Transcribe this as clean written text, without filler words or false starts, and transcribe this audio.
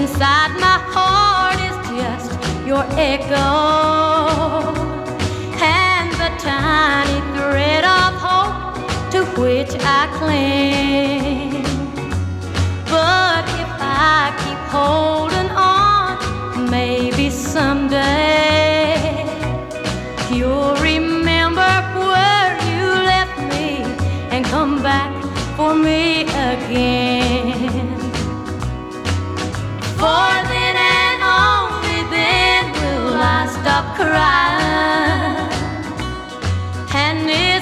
inside my heart is just your echo and the tiny thread of hope to which I cling. But if I keep holding on, maybe someday you'll remember where you left me and come back for me again. For then and only then will I stop crying, and